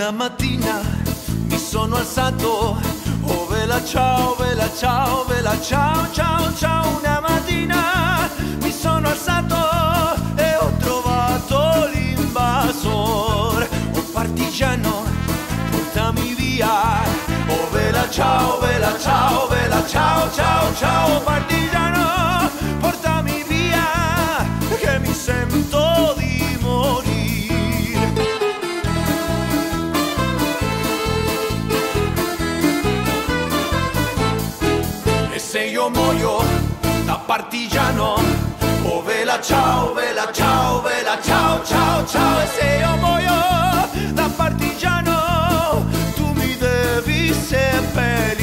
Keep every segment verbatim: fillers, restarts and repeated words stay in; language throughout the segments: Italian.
Una mattina mi sono alzato, oh vela ciao, vela ciao, vela ciao, ciao, ciao. Una mattina mi sono alzato e ho trovato l'invasor. Oh partigiano, portami via, oh vela ciao, vela ciao, vela ciao, ciao, ciao. Partigiano, portami via, che mi sento di morire. E se io muoio da partigiano, oh vela ciao, vela ciao, vela ciao, ciao, ciao. E se io muoio da partigiano, tu mi devi seppellir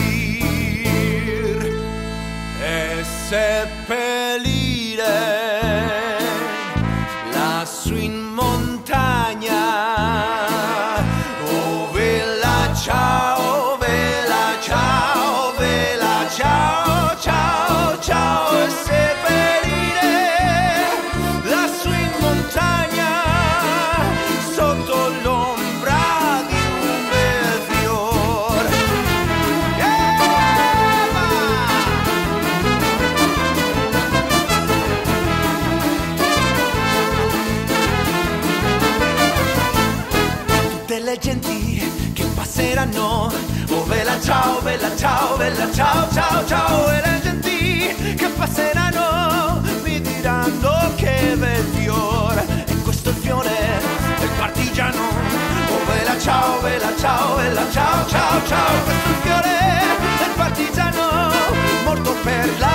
e seppellire lassù in montagna. Oh vela ciao, vela ciao, vela ciao, ciao, ciao. E seppellire lassù in montagna sotto l'ombra di un bel fior. Tutte le genti che passeranno, oh vela ciao, vela ciao, vela ciao, ciao, ciao. E le genti che passeranno mi diranno che bel fiore. E questo è il fiore del partigiano, oh vela ciao, vela ciao, vela ciao, ciao, ciao. Questo è il fiore del partigiano morto per la